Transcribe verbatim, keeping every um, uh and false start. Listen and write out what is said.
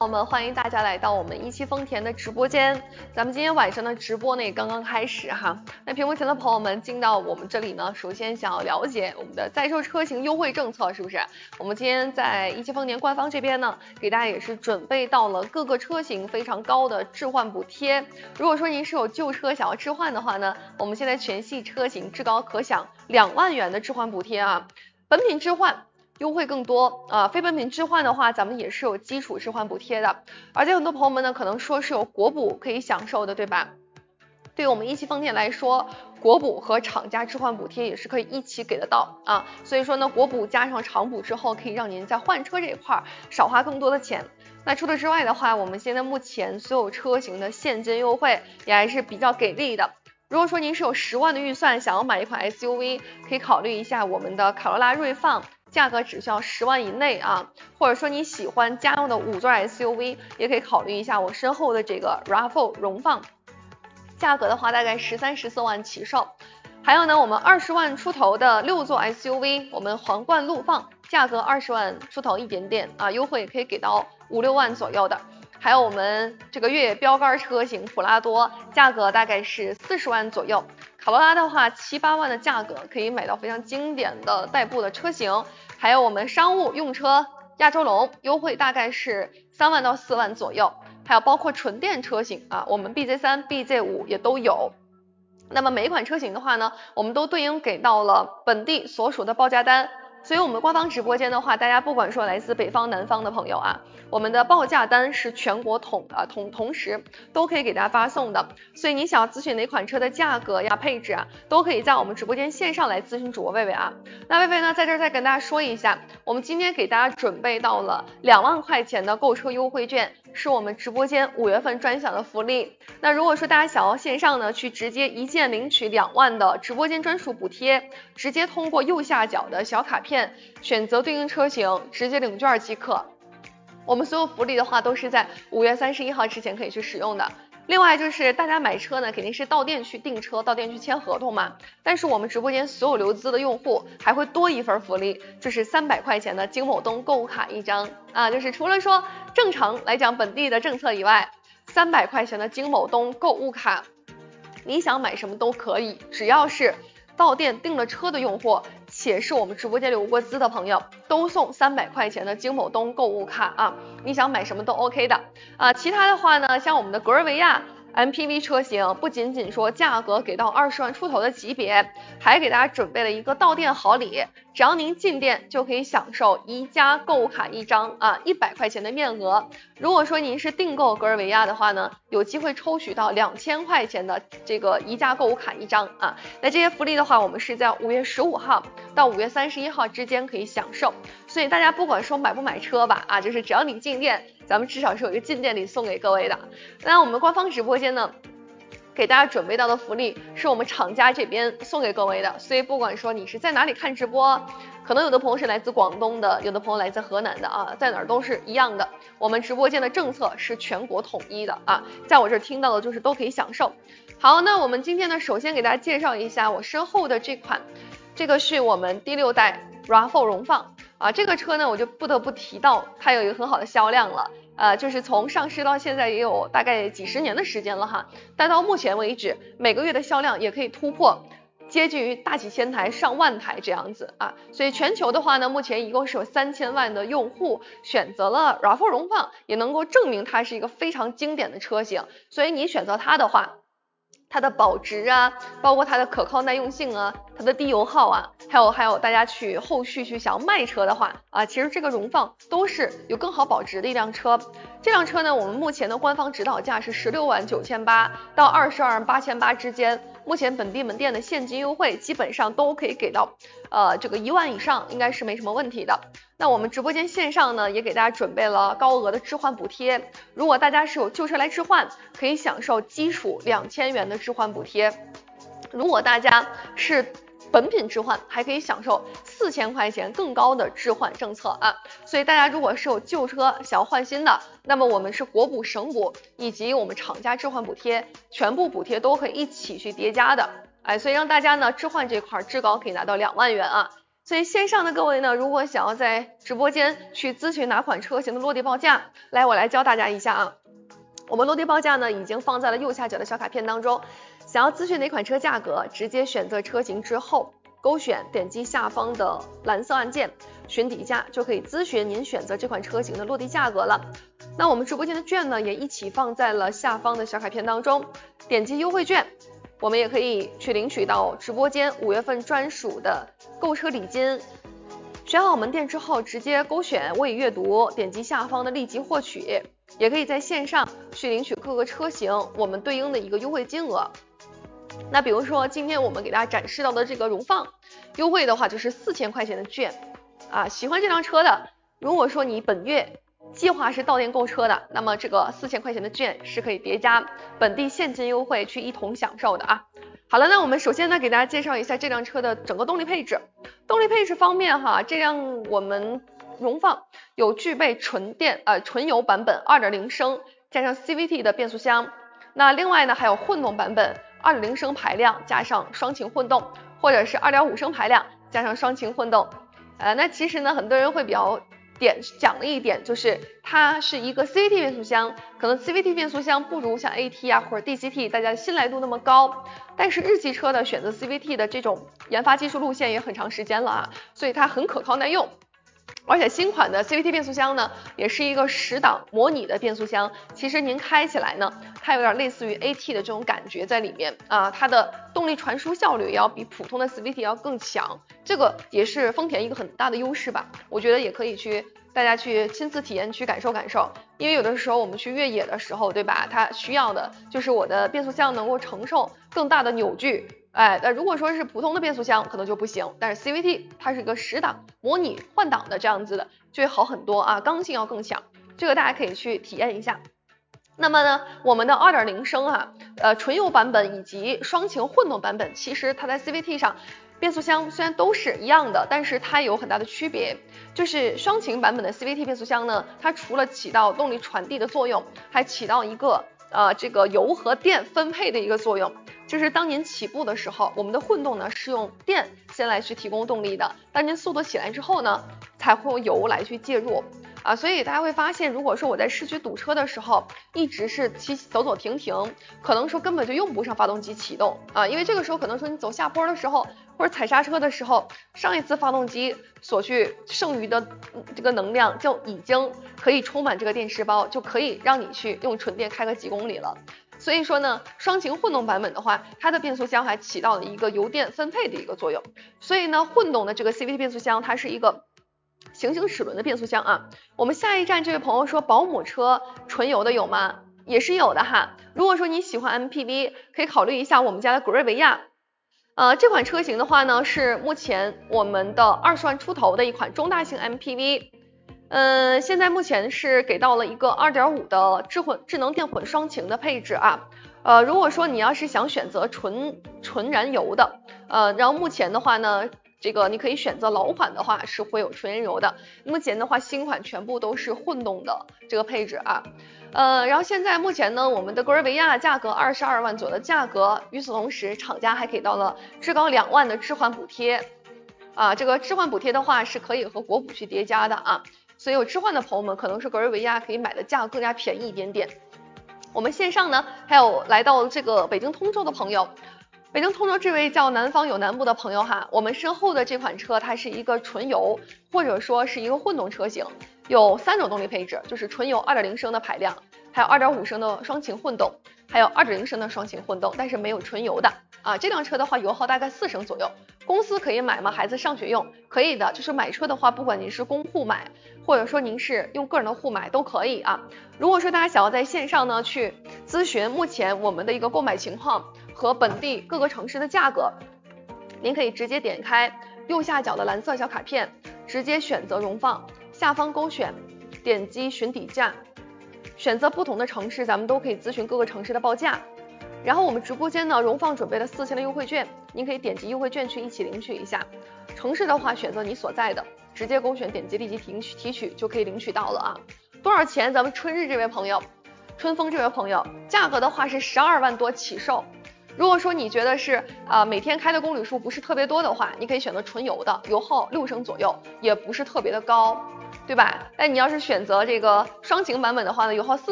朋友们，欢迎大家来到我们一汽丰田的直播间。咱们今天晚上的直播呢也刚刚开始哈。那屏幕前的朋友们进到我们这里呢，首先想要了解我们的在售车型优惠政策是不是？我们今天在一汽丰田官方这边呢，给大家也是准备到了各个车型非常高的置换补贴。如果说您是有旧车想要置换的话呢，我们现在全系车型至高可享两万元的置换补贴啊，本品置换优惠更多啊、呃，非本品置换的话，咱们也是有基础置换补贴的，而且很多朋友们呢可能说是有国补可以享受的，对吧？对于我们一汽丰田来说，国补和厂家置换补贴也是可以一起给得到啊，所以说呢，国补加上厂补之后，可以让您在换车这一块少花更多的钱。那除此之外的话，我们现在目前所有车型的现金优惠也还是比较给力的。如果说您是有十万的预算，想要买一款 S U V， 可以考虑一下我们的卡罗拉锐放。价格只需要十万以内啊，或者说你喜欢家用的五座 S U V， 也可以考虑一下我身后的这个 R A V 四 荣放，价格的话大概十三、十四万起售。还有呢，我们二十万出头的六座 S U V， 我们皇冠陆放，价格二十万出头一点点啊，优惠也可以给到五六万左右的。还有我们这个越野标杆车型普拉多，价格大概是四十万左右。卡罗拉的话，七八万的价格可以买到非常经典的代步的车型。还有我们商务用车亚洲龙，优惠大概是三万到四万左右。还有包括纯电车型啊，我们 B Z 三、B Z 五 也都有。那么每一款车型的话呢，我们都对应给到了本地所属的报价单。所以我们官方直播间的话，大家不管说来自北方南方的朋友啊，我们的报价单是全国统啊同同时都可以给大家发送的。所以你想要咨询哪款车的价格呀、配置啊，都可以在我们直播间线上来咨询主播魏魏啊。那魏魏呢，在这儿再跟大家说一下，我们今天给大家准备到了两万块钱的购车优惠券，是我们直播间五月份专享的福利。那如果说大家想要线上呢，去直接一键领取两万的直播间专属补贴，直接通过右下角的小卡片选择对应车型，直接领券即可。我们所有福利的话都是在五月三十一号之前可以去使用的。另外就是大家买车呢，肯定是到店去订车，到店去签合同嘛。但是我们直播间所有留资的用户还会多一份福利，就是三百块钱的京某东购物卡一张啊，就是除了说正常来讲本地的政策以外，三百块钱的京某东购物卡，你想买什么都可以，只要是到店订了车的用户，且是我们直播间留过资的朋友，都送三百块钱的京某东购物卡啊，你想买什么都 OK 的啊。其他的话呢，像我们的格尔维亚 M P V 车型，不仅仅说价格给到二十万出头的级别，还给大家准备了一个到店好礼，只要您进店就可以享受宜家购物卡一张啊，一百块钱的面额。如果说您是订购格尔维亚的话呢，有机会抽取到两千块钱的这个宜家购物卡一张啊。那这些福利的话，我们是在五月十五号到五月三十一号之间可以享受。所以大家不管说买不买车吧，啊，就是只要你进店，咱们至少是有一个进店礼送给各位的。那我们官方直播间呢，给大家准备到的福利是我们厂家这边送给各位的，所以不管说你是在哪里看直播，可能有的朋友是来自广东的，有的朋友来自河南的啊，在哪儿都是一样的。我们直播间的政策是全国统一的啊，在我这儿听到的就是都可以享受。好，那我们今天呢，首先给大家介绍一下我身后的这款，这个是我们第六代 R A V 四 荣放啊，这个车呢，我就不得不提到它有一个很好的销量了。呃，就是从上市到现在也有大概几十年的时间了哈，但到目前为止，每个月的销量也可以突破接近于大几千台、上万台这样子啊，所以全球的话呢，目前一共是有三千万的用户选择了 R A V 四 荣放，也能够证明它是一个非常经典的车型，所以你选择它的话，它的保值啊，包括它的可靠耐用性啊，它的低油耗啊，还有还有大家去后续去想要卖车的话啊，其实这个荣放都是有更好保值的一辆车。这辆车呢，我们目前的官方指导价是十六万九千八到二十二万八千八之间，目前本地门店的现金优惠基本上都可以给到呃这个一万以上，应该是没什么问题的。那我们直播间线上呢，也给大家准备了高额的置换补贴，如果大家是有旧车来置换，可以享受基础两千元的置换补贴，如果大家是本品置换，还可以享受四千块钱更高的置换政策啊！所以大家如果是有旧车想要换新的，那么我们是国补、省补以及我们厂家置换补贴，全部补贴都可以一起去叠加的，哎，所以让大家呢置换这块至高可以拿到两万元啊！ 所以线上的各位呢，如果想要在直播间去咨询哪款车型的落地报价，来我来教大家一下啊。我们落地报价呢已经放在了右下角的小卡片当中，想要咨询哪款车价格，直接选择车型之后勾选，点击下方的蓝色按键询底价，就可以咨询您选择这款车型的落地价格了。那我们直播间的券呢也一起放在了下方的小卡片当中，点击优惠券，我们也可以去领取到直播间五月份专属的购车礼金。选好门店之后，直接勾选我已阅读，点击下方的立即获取，也可以在线上去领取各个车型我们对应的一个优惠金额。那比如说今天我们给大家展示到的这个荣放优惠的话，就是四千块钱的券啊。喜欢这辆车的，如果说你本月计划是到店购车的，那么这个四千块钱的券是可以叠加本地现金优惠去一同享受的啊。好了，那我们首先呢给大家介绍一下这辆车的整个动力配置。动力配置方面哈，这辆我们荣放有具备纯电呃纯油版本 二点零 升加上 C V T 的变速箱，那另外呢还有混动版本 二点零 升排量加上双擎混动，或者是 二点五 升排量加上双擎混动。呃，那其实呢很多人会比较点讲的一点就是它是一个 C V T 变速箱，可能 C V T 变速箱不如像 A T 啊或者 D C T 大家信赖度那么高，但是日系车的选择 C V T 的这种研发技术路线也很长时间了啊，所以它很可靠耐用。而且新款的 C V T 变速箱呢也是一个十档模拟的变速箱，其实您开起来呢它有点类似于 A T 的这种感觉在里面啊，它的动力传输效率也要比普通的 C V T 要更强，这个也是丰田一个很大的优势吧，我觉得也可以去大家去亲自体验去感受感受。因为有的时候我们去越野的时候对吧，它需要的就是我的变速箱能够承受更大的扭矩，哎，那如果说是普通的变速箱可能就不行，但是 C V T 它是一个十档模拟换挡的这样子的，就会好很多啊，刚性要更强，这个大家可以去体验一下。那么呢，我们的 二点零 升啊，呃，纯油版本以及双擎混动版本，其实它在 C V T 上变速箱虽然都是一样的，但是它有很大的区别，就是双擎版本的 C V T 变速箱呢，它除了起到动力传递的作用，还起到一个呃这个油和电分配的一个作用。就是当您起步的时候，我们的混动呢是用电先来去提供动力的，当您速度起来之后呢，才会用油来去介入啊。所以大家会发现，如果说我在市区堵车的时候，一直是骑走走停停，可能说根本就用不上发动机启动啊，因为这个时候可能说你走下坡的时候，或者踩刹车的时候，上一次发动机所去剩余的这个能量就已经可以充满这个电池包，就可以让你去用纯电开个几公里了。所以说呢，双擎混动版本的话，它的变速箱还起到了一个油电分配的一个作用。所以呢，混动的这个 C V T 变速箱，它是一个行星齿轮的变速箱啊。我们下一站这位朋友说，保姆车纯油的有吗？也是有的哈。如果说你喜欢 M P V， 可以考虑一下我们家的格瑞维亚。呃，这款车型的话呢，是目前我们的二十万出头的一款中大型 M P V。嗯、呃，现在目前是给到了一个 二点五 的智混智能电混双擎的配置啊。呃，如果说你要是想选择纯纯燃油的，呃，然后目前的话呢，这个你可以选择老款的话是会有纯燃油的，目前的话新款全部都是混动的这个配置啊。呃，然后现在目前呢，我们的格瑞维亚价格二十二万左右的价格，与此同时厂家还给到了至高两万的置换补贴啊，这个置换补贴的话是可以和国补去叠加的啊。所以有置换的朋友们可能是格瑞维亚可以买的价格更加便宜一点点。我们线上呢还有来到这个北京通州的朋友，北京通州这位叫南方有南部的朋友哈，我们身后的这款车它是一个纯油或者说是一个混动车型，有三种动力配置，就是纯油 二点零 升的排量，还有 二点五 升的双擎混动，还有 二点零 升的双擎混动，但是没有纯油的啊。这辆车的话油耗大概四升左右，公司可以买吗？孩子上学用可以的，就是买车的话，不管您是公户买，或者说您是用个人的户买都可以啊。如果说大家想要在线上呢去咨询目前我们的一个购买情况和本地各个城市的价格，您可以直接点开右下角的蓝色小卡片，直接选择荣放，下方勾选，点击询底价，选择不同的城市，咱们都可以咨询各个城市的报价。然后我们直播间呢，荣放准备了四千的优惠券，您可以点击优惠券去一起领取一下。城市的话，选择你所在的，直接勾选点击立即提取提取就可以领取到了啊。多少钱？咱们春日这位朋友，春风这位朋友，价格的话是十二万多起售。 如果说你觉得是啊、呃、每天开的公里数不是特别多的话，你可以选择纯油的，油耗六升左右，也不是特别的高，对吧？但你要是选择这个双擎版本的话呢，油耗四。